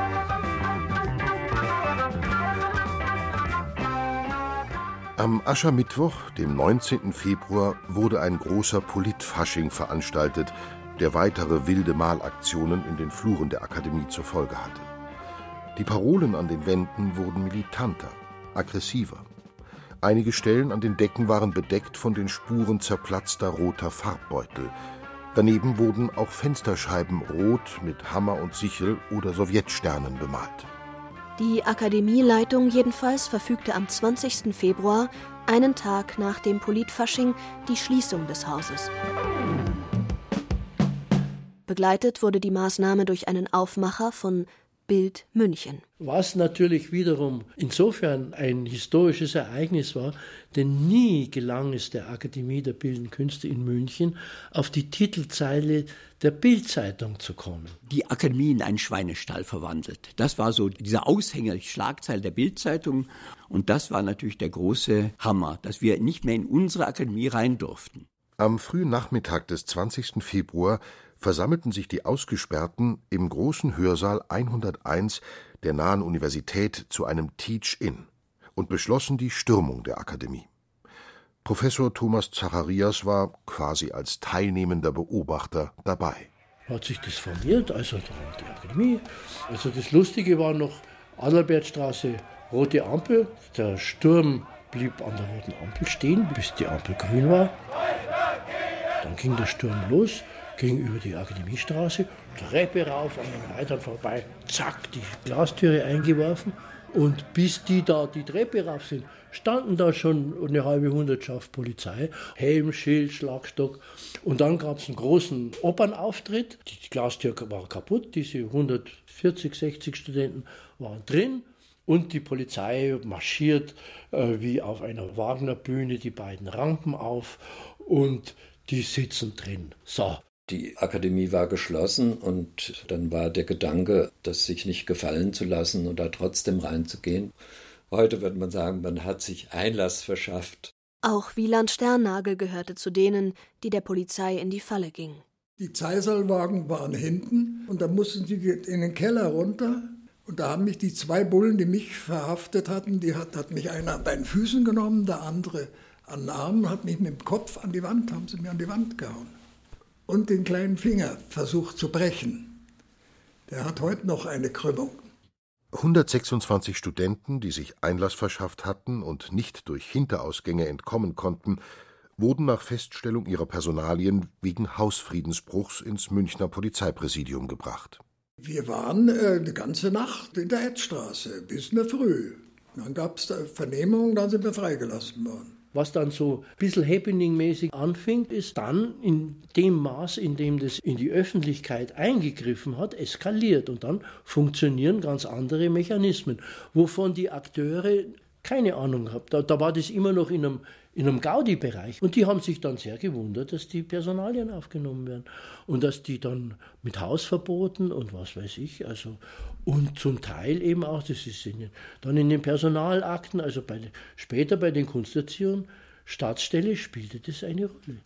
Am Aschermittwoch, dem neunzehnten Februar, wurde ein großer Politfasching veranstaltet, der weitere wilde Malaktionen in den Fluren der Akademie zur Folge hatte. Die Parolen an den Wänden wurden militanter, aggressiver. Einige Stellen an den Decken waren bedeckt von den Spuren zerplatzter roter Farbbeutel. Daneben wurden auch Fensterscheiben rot mit Hammer und Sichel oder Sowjetsternen bemalt. Die Akademieleitung jedenfalls verfügte am zwanzigsten Februar, einen Tag nach dem Politfasching, die Schließung des Hauses. Begleitet wurde die Maßnahme durch einen Aufmacher von Bild München. Was natürlich wiederum insofern ein historisches Ereignis war, denn nie gelang es der Akademie der Bildenden Künste in München, auf die Titelzeile der Bild-Zeitung zu kommen. Die Akademie in einen Schweinestall verwandelt. Das war so dieser Aushänger, die Schlagzeile der Bild-Zeitung. Und das war natürlich der große Hammer, dass wir nicht mehr in unsere Akademie rein durften. Am frühen Nachmittag des zwanzigsten Februar versammelten sich die Ausgesperrten im großen Hörsaal hunderteins der nahen Universität zu einem Teach-In und beschlossen die Stürmung der Akademie. Professor Thomas Zacharias war quasi als teilnehmender Beobachter dabei. Hat sich das formiert, also die Akademie. Also das Lustige war noch Adalbertstraße, rote Ampel. Der Sturm blieb an der roten Ampel stehen, bis die Ampel grün war. Dann ging der Sturm los, ging über die Akademiestraße, Treppe rauf, an den Leitern vorbei, zack, die Glastüre eingeworfen. Und bis die da die Treppe rauf sind, standen da schon eine halbe Hundertschaft Polizei, Helm, Schild, Schlagstock. Und dann gab es einen großen Opernauftritt. Die Glastür war kaputt, diese hundertvierzig, sechzig Studenten waren drin. Und die Polizei marschiert äh, wie auf einer Wagnerbühne die beiden Rampen auf und die sitzen drin. So. Die Akademie war geschlossen und dann war der Gedanke, das sich nicht gefallen zu lassen und da trotzdem reinzugehen. Heute würde man sagen, man hat sich Einlass verschafft. Auch Wieland Sternnagel gehörte zu denen, die der Polizei in die Falle gingen. Die Zeiserlwagen waren hinten und da mussten sie in den Keller runter. Und da haben mich die zwei Bullen, die mich verhaftet hatten, die hat, hat mich einer bei den Füßen genommen, der andere an den Armen, hat mich mit dem Kopf an die Wand, haben sie mir an die Wand gehauen. Und den kleinen Finger versucht zu brechen. Der hat heute noch eine Krümmung. hundertsechsundzwanzig Studenten, die sich Einlass verschafft hatten und nicht durch Hinterausgänge entkommen konnten, wurden nach Feststellung ihrer Personalien wegen Hausfriedensbruchs ins Münchner Polizeipräsidium gebracht. Wir waren äh, die ganze Nacht in der Edstraße, bis in der Früh. Dann gab es Vernehmungen, dann sind wir freigelassen worden. Was dann so ein bisschen happening-mäßig anfing, ist dann in dem Maß, in dem das in die Öffentlichkeit eingegriffen hat, eskaliert. Und dann funktionieren ganz andere Mechanismen, wovon die Akteure keine Ahnung haben. Da, da war das immer noch in einem, in einem Gaudi-Bereich. Und die haben sich dann sehr gewundert, dass die Personalien aufgenommen werden. Und dass die dann mit Hausverboten und was weiß ich, also und zum Teil eben auch, das ist in, dann in den Personalakten, also bei, später bei den Kunsterziehern, Staatsstelle spielte das eine Rolle.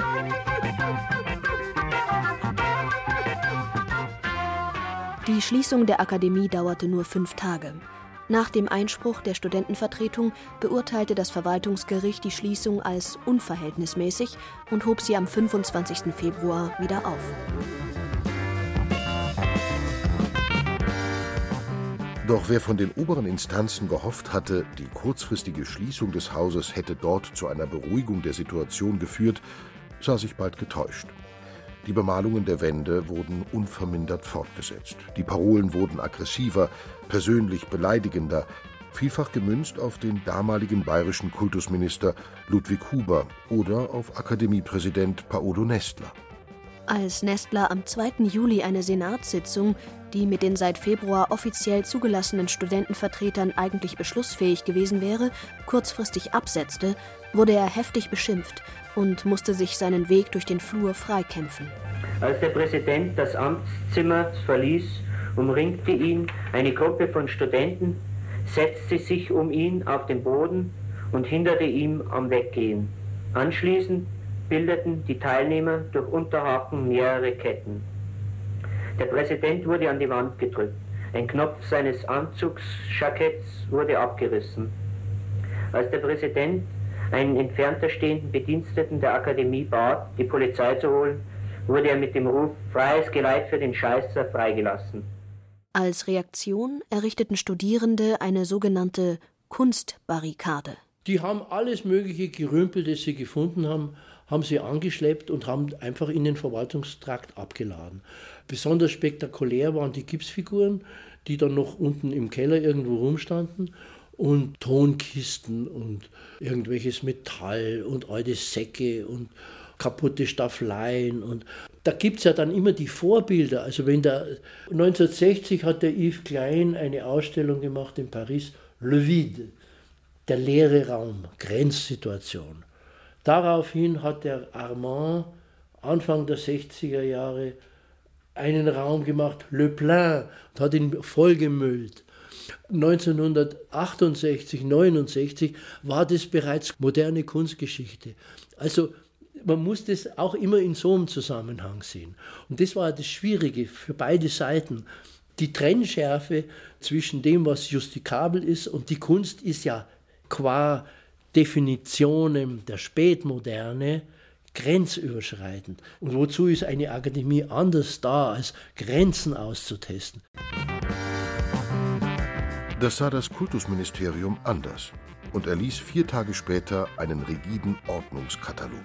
Die Schließung der Akademie dauerte nur fünf Tage. Nach dem Einspruch der Studentenvertretung beurteilte das Verwaltungsgericht die Schließung als unverhältnismäßig und hob sie am fünfundzwanzigsten Februar wieder auf. Doch wer von den oberen Instanzen gehofft hatte, die kurzfristige Schließung des Hauses hätte dort zu einer Beruhigung der Situation geführt, sah sich bald getäuscht. Die Bemalungen der Wände wurden unvermindert fortgesetzt. Die Parolen wurden aggressiver, persönlich beleidigender, vielfach gemünzt auf den damaligen bayerischen Kultusminister Ludwig Huber oder auf Akademiepräsident Paolo Nestler. Als Nestler am zweiten Juli eine Senatssitzung, die mit den seit Februar offiziell zugelassenen Studentenvertretern eigentlich beschlussfähig gewesen wäre, kurzfristig absetzte, wurde er heftig beschimpft und musste sich seinen Weg durch den Flur freikämpfen. Als der Präsident das Amtszimmer verließ, umringte ihn eine Gruppe von Studenten, setzte sich um ihn auf den Boden und hinderte ihn am Weggehen. Anschließend bildeten die Teilnehmer durch Unterhaken mehrere Ketten. Der Präsident wurde an die Wand gedrückt. Ein Knopf seines Anzugsjacketts wurde abgerissen. Als der Präsident einen entfernter stehenden Bediensteten der Akademie bat, die Polizei zu holen, wurde er mit dem Ruf „Freies Geleit für den Scheißer" freigelassen. Als Reaktion errichteten Studierende eine sogenannte Kunstbarrikade. Die haben alles mögliche Gerümpel, das sie gefunden haben, haben sie angeschleppt und haben einfach in den Verwaltungstrakt abgeladen. Besonders spektakulär waren die Gipsfiguren, die dann noch unten im Keller irgendwo rumstanden. Und Tonkisten und irgendwelches Metall und alte Säcke und kaputte Staffeleien und Da gibt es ja dann immer die Vorbilder. Also wenn der neunzehnhundertsechzig hat der Yves Klein eine Ausstellung gemacht in Paris, Le Vide, der leere Raum, Grenzsituation. Daraufhin hat der Armand Anfang der sechziger Jahre einen Raum gemacht, Le Plein, und hat ihn vollgemüllt. neunzehnhundertachtundsechzig, neunundsechzig war das bereits moderne Kunstgeschichte. Also man muss das auch immer in so einem Zusammenhang sehen. Und das war das Schwierige für beide Seiten. Die Trennschärfe zwischen dem, was justikabel ist, und die Kunst ist ja qua Definitionen der Spätmoderne grenzüberschreitend. Und wozu ist eine Akademie anders da, als Grenzen auszutesten? Das sah das Kultusministerium anders und erließ vier Tage später einen rigiden Ordnungskatalog.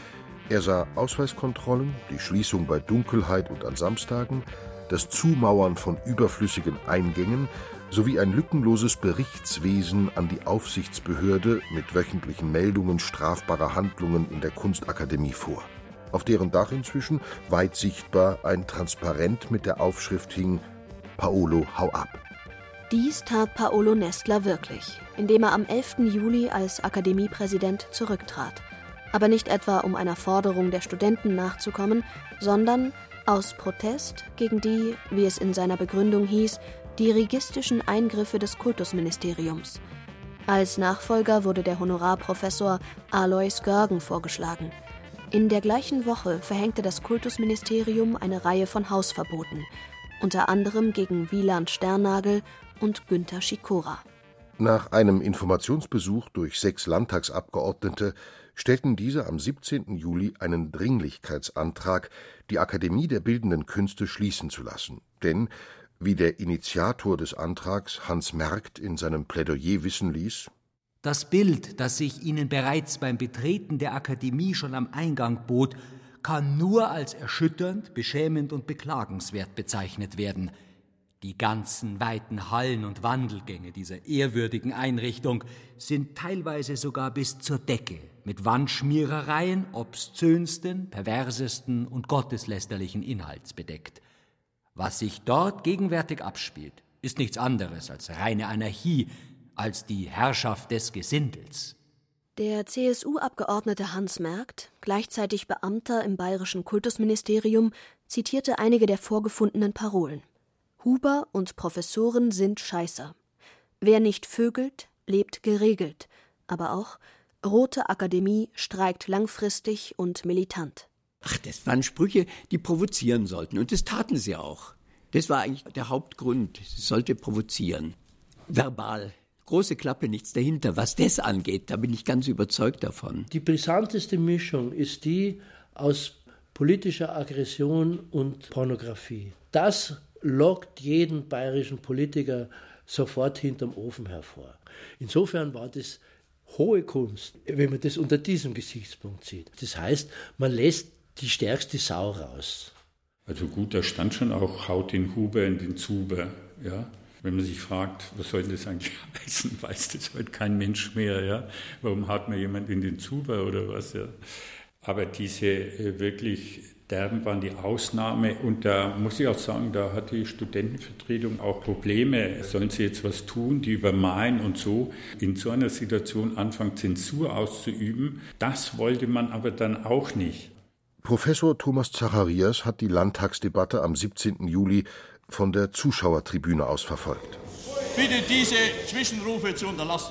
Er sah Ausweiskontrollen, die Schließung bei Dunkelheit und an Samstagen, das Zumauern von überflüssigen Eingängen sowie ein lückenloses Berichtswesen an die Aufsichtsbehörde mit wöchentlichen Meldungen strafbarer Handlungen in der Kunstakademie vor. Auf deren Dach inzwischen weit sichtbar ein Transparent mit der Aufschrift hing: Paolo, hau ab. Dies tat Paolo Nestler wirklich, indem er am elften Juli als Akademiepräsident zurücktrat. Aber nicht etwa, um einer Forderung der Studenten nachzukommen, sondern aus Protest gegen die, wie es in seiner Begründung hieß, dirigistischen Eingriffe des Kultusministeriums. Als Nachfolger wurde der Honorarprofessor Alois Görgen vorgeschlagen. In der gleichen Woche verhängte das Kultusministerium eine Reihe von Hausverboten, unter anderem gegen Wieland Sternagel und Günter Schikora. Nach einem Informationsbesuch durch sechs Landtagsabgeordnete stellten diese am siebzehnten Juli einen Dringlichkeitsantrag, die Akademie der Bildenden Künste schließen zu lassen. Denn, wie der Initiator des Antrags Hans Merkt in seinem Plädoyer wissen ließ: Das Bild, das sich Ihnen bereits beim Betreten der Akademie schon am Eingang bot, kann nur als erschütternd, beschämend und beklagenswert bezeichnet werden. Die ganzen weiten Hallen und Wandelgänge dieser ehrwürdigen Einrichtung sind teilweise sogar bis zur Decke mit Wandschmierereien obszönsten, perversesten und gotteslästerlichen Inhalts bedeckt. Was sich dort gegenwärtig abspielt, ist nichts anderes als reine Anarchie, als die Herrschaft des Gesindels. Der C S U-Abgeordnete Hans Merkt, gleichzeitig Beamter im bayerischen Kultusministerium, zitierte einige der vorgefundenen Parolen. Huber und Professoren sind Scheißer. Wer nicht vögelt, lebt geregelt. Aber auch Rote Akademie streikt langfristig und militant. Ach, das waren Sprüche, die provozieren sollten. Und das taten sie auch. Das war eigentlich der Hauptgrund. Sie sollte provozieren. Verbal. Große Klappe, nichts dahinter. Was das angeht, da bin ich ganz überzeugt davon. Die brisanteste Mischung ist die aus politischer Aggression und Pornografie. Das lockt jeden bayerischen Politiker sofort hinterm Ofen hervor. Insofern war das hohe Kunst, wenn man das unter diesem Gesichtspunkt sieht. Das heißt, man lässt die stärkste Sau raus. Also gut, da stand schon auch, haut den Huber in den Zuber. Ja? Wenn man sich fragt, was soll das eigentlich heißen, weiß das heute kein Mensch mehr. Ja? Warum haut man jemand in den Zuber oder was? Ja? Aber diese äh, wirklich derben waren die Ausnahme. Und da muss ich auch sagen, da hat die Studentenvertretung auch Probleme. Sollen sie jetzt was tun, die übermalen und so. In so einer Situation anfangen, Zensur auszuüben. Das wollte man aber dann auch nicht. Professor Thomas Zacharias hat die Landtagsdebatte am siebzehnten Juli von der Zuschauertribüne aus verfolgt. Bitte diese Zwischenrufe zu unterlassen.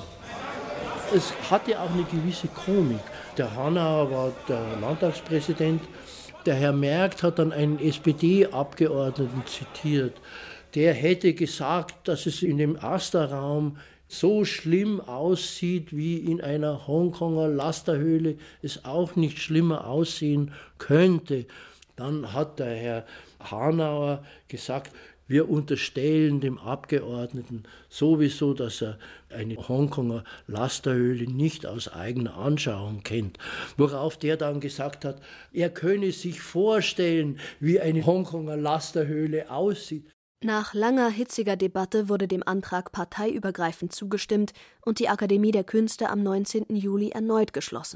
Es hatte auch eine gewisse Komik. Der Hanauer war der Landtagspräsident. Der Herr Merkt hat dann einen S P D-Abgeordneten zitiert. Der hätte gesagt, dass es in dem Asterraum so schlimm aussieht wie in einer Hongkonger Lasterhöhle, es auch nicht schlimmer aussehen könnte. Dann hat der Herr Hanauer gesagt, wir unterstellen dem Abgeordneten sowieso, dass er eine Hongkonger Lasterhöhle nicht aus eigener Anschauung kennt. Worauf der dann gesagt hat, er könne sich vorstellen, wie eine Hongkonger Lasterhöhle aussieht. Nach langer, hitziger Debatte wurde dem Antrag parteiübergreifend zugestimmt und die Akademie der Künste am neunzehnten Juli erneut geschlossen.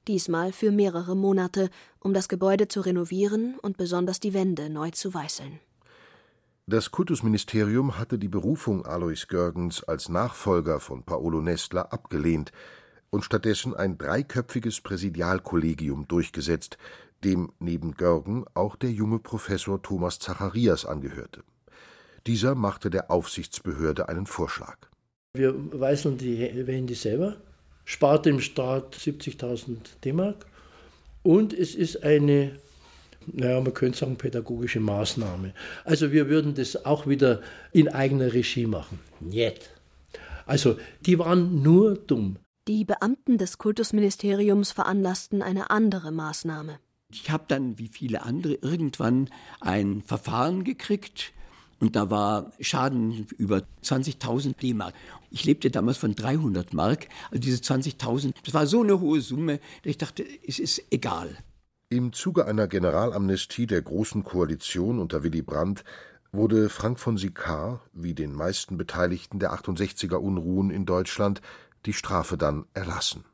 diesmal für mehrere Monate, um das Gebäude zu renovieren und besonders die Wände neu zu weißeln. Das Kultusministerium hatte die Berufung Alois Görgens als Nachfolger von Paolo Nestler abgelehnt und stattdessen ein dreiköpfiges Präsidialkollegium durchgesetzt, dem neben Görgen auch der junge Professor Thomas Zacharias angehörte. Dieser machte der Aufsichtsbehörde einen Vorschlag. Wir weißeln die Wände selber, spart dem Staat siebzigtausend D-Mark und es ist eine, naja, man könnte sagen, pädagogische Maßnahme. Also wir würden das auch wieder in eigener Regie machen. Nicht. Also die waren nur dumm. Die Beamten des Kultusministeriums veranlassten eine andere Maßnahme. Ich habe dann, wie viele andere, irgendwann ein Verfahren gekriegt und da war Schaden über zwanzigtausend D-Mark. Ich lebte damals von dreihundert Mark, also diese zwanzigtausend, das war so eine hohe Summe, dass ich dachte, es ist egal. Im Zuge einer Generalamnestie der Großen Koalition unter Willy Brandt wurde Frank von Sicard, wie den meisten Beteiligten der achtundsechziger Unruhen in Deutschland, die Strafe dann erlassen.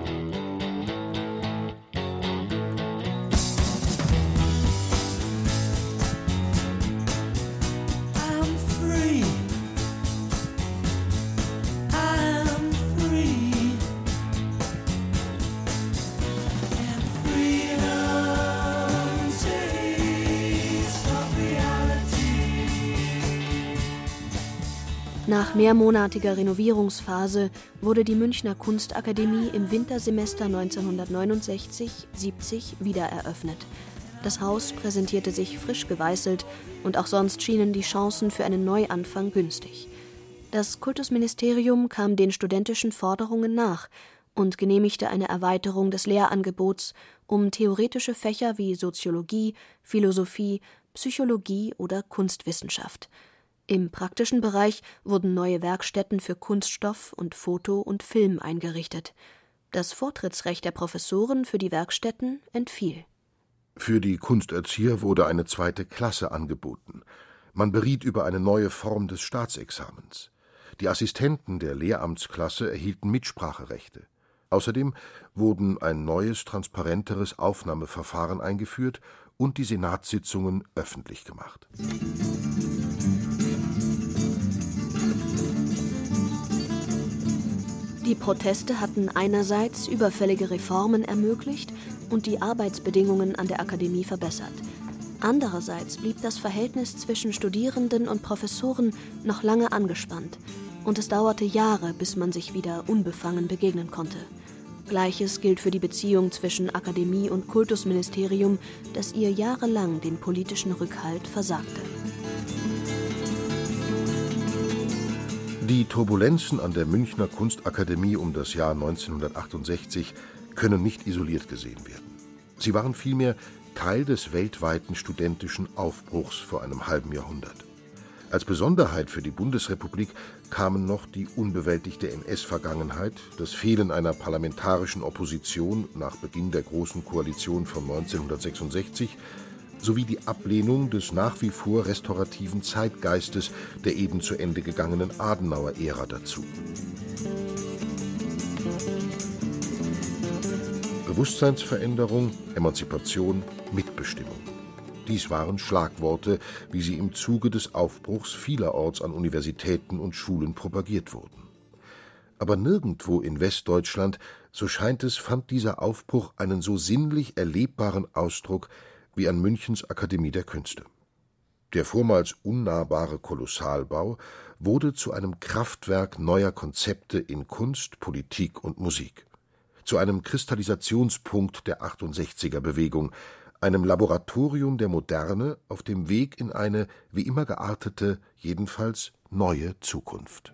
Nach mehrmonatiger Renovierungsphase wurde die Münchner Kunstakademie im Wintersemester neunzehnhundertneunundsechzig siebzig wieder eröffnet. Das Haus präsentierte sich frisch geweißelt und auch sonst schienen die Chancen für einen Neuanfang günstig. Das Kultusministerium kam den studentischen Forderungen nach und genehmigte eine Erweiterung des Lehrangebots um theoretische Fächer wie Soziologie, Philosophie, Psychologie oder Kunstwissenschaft. Im praktischen Bereich wurden neue Werkstätten für Kunststoff und Foto und Film eingerichtet. Das Vortrittsrecht der Professoren für die Werkstätten entfiel. Für die Kunsterzieher wurde eine zweite Klasse angeboten. Man beriet über eine neue Form des Staatsexamens. Die Assistenten der Lehramtsklasse erhielten Mitspracherechte. Außerdem wurden ein neues, transparenteres Aufnahmeverfahren eingeführt und die Senatssitzungen öffentlich gemacht. Die Proteste hatten einerseits überfällige Reformen ermöglicht und die Arbeitsbedingungen an der Akademie verbessert. Andererseits blieb das Verhältnis zwischen Studierenden und Professoren noch lange angespannt und es dauerte Jahre, bis man sich wieder unbefangen begegnen konnte. Gleiches gilt für die Beziehung zwischen Akademie und Kultusministerium, das ihr jahrelang den politischen Rückhalt versagte. Die Turbulenzen an der Münchner Kunstakademie um das Jahr neunzehnhundertachtundsechzig können nicht isoliert gesehen werden. Sie waren vielmehr Teil des weltweiten studentischen Aufbruchs vor einem halben Jahrhundert. Als Besonderheit für die Bundesrepublik kamen noch die unbewältigte N S-Vergangenheit, das Fehlen einer parlamentarischen Opposition nach Beginn der Großen Koalition von neunzehnhundertsechsundsechzig sowie die Ablehnung des nach wie vor restaurativen Zeitgeistes der eben zu Ende gegangenen Adenauer-Ära dazu. Bewusstseinsveränderung, Emanzipation, Mitbestimmung. Dies waren Schlagworte, wie sie im Zuge des Aufbruchs vielerorts an Universitäten und Schulen propagiert wurden. Aber nirgendwo in Westdeutschland, so scheint es, fand dieser Aufbruch einen so sinnlich erlebbaren Ausdruck wie an Münchens Akademie der Künste. Der vormals unnahbare Kolossalbau wurde zu einem Kraftwerk neuer Konzepte in Kunst, Politik und Musik, zu einem Kristallisationspunkt der achtundsechziger-Bewegung, einem Laboratorium der Moderne auf dem Weg in eine, wie immer geartete, jedenfalls neue Zukunft.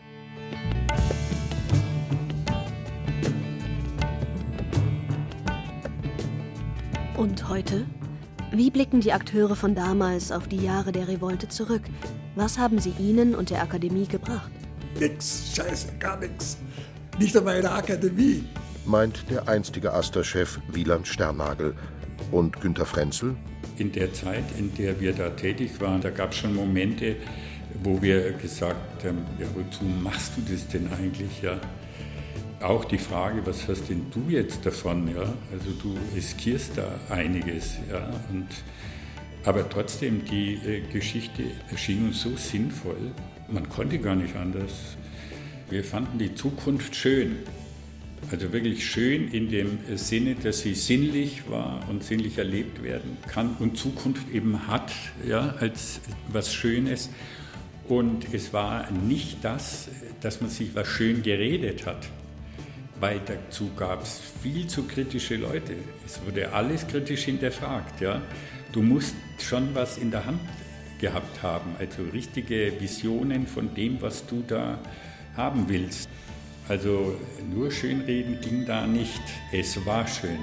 Und heute? Wie blicken die Akteure von damals auf die Jahre der Revolte zurück? Was haben sie ihnen und der Akademie gebracht? Nix, scheiße, gar nix. Nicht einmal in der Akademie. Meint der einstige Aster-Chef Wieland Sternagel. Und Günter Frenzel? In der Zeit, in der wir da tätig waren, da gab es schon Momente, wo wir gesagt haben, ja, wozu machst du das denn eigentlich? Ja? auch die Frage, was hast denn du jetzt davon? Ja? Also du riskierst da einiges. Ja? Und, aber trotzdem, die äh, Geschichte erschien uns so sinnvoll, man konnte gar nicht anders. Wir fanden die Zukunft schön. Also wirklich schön in dem Sinne, dass sie sinnlich war und sinnlich erlebt werden kann und Zukunft eben hat, ja, als was Schönes. Und es war nicht das, dass man sich was schön geredet hat, weil dazu gab es viel zu kritische Leute. Es wurde alles kritisch hinterfragt. Ja. Du musst schon was in der Hand gehabt haben, also richtige Visionen von dem, was du da haben willst. Also nur schönreden ging da nicht, es war schön.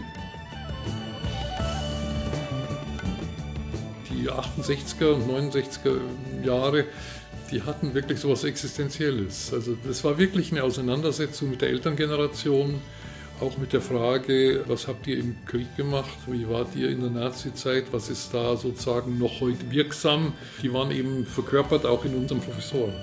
Die achtundsechziger und neunundsechziger Jahre, die hatten wirklich so etwas Existenzielles. Also das war wirklich eine Auseinandersetzung mit der Elterngeneration, auch mit der Frage, was habt ihr im Krieg gemacht, wie wart ihr in der Nazizeit, was ist da sozusagen noch heute wirksam. Die waren eben verkörpert auch in unseren Professoren.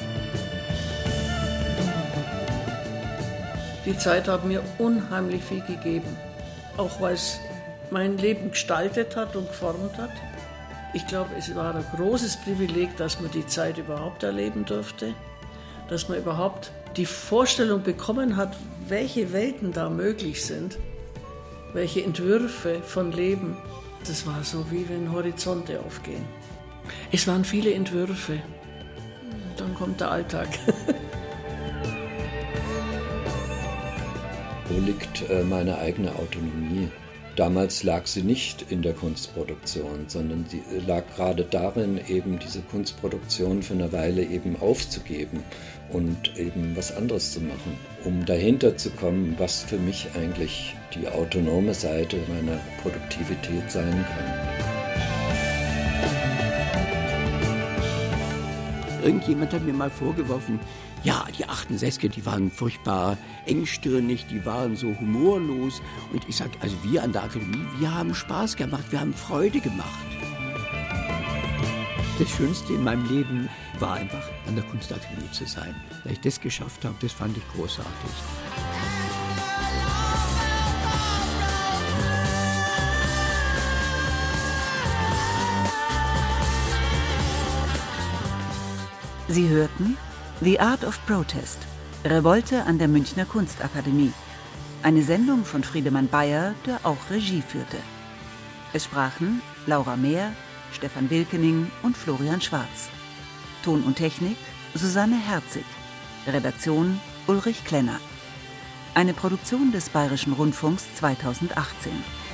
Die Zeit hat mir unheimlich viel gegeben, auch weil es mein Leben gestaltet hat und geformt hat. Ich glaube, es war ein großes Privileg, dass man die Zeit überhaupt erleben durfte, dass man überhaupt die Vorstellung bekommen hat, welche Welten da möglich sind, welche Entwürfe von Leben. Das war so, wie wenn Horizonte aufgehen. Es waren viele Entwürfe. Dann kommt der Alltag. Wo liegt äh, meine eigene Autonomie? Damals lag sie nicht in der Kunstproduktion, sondern sie lag gerade darin, eben diese Kunstproduktion für eine Weile eben aufzugeben und eben was anderes zu machen, um dahinter zu kommen, was für mich eigentlich die autonome Seite meiner Produktivität sein kann. Irgendjemand hat mir mal vorgeworfen, ja, die achtundsechziger, die waren furchtbar engstirnig, die waren so humorlos. Und ich sage, also wir an der Akademie, wir haben Spaß gemacht, wir haben Freude gemacht. Das Schönste in meinem Leben war einfach, an der Kunstakademie zu sein. Dass ich das geschafft habe, das fand ich großartig. Sie hörten The Art of Protest, Revolte an der Münchner Kunstakademie. Eine Sendung von Friedemann Beyer, der auch Regie führte. Es sprachen Laura Mehr, Stefan Wilkening und Florian Schwarz. Ton und Technik Susanne Herzig. Redaktion Ulrich Klenner. Eine Produktion des Bayerischen Rundfunks zweitausendachtzehn.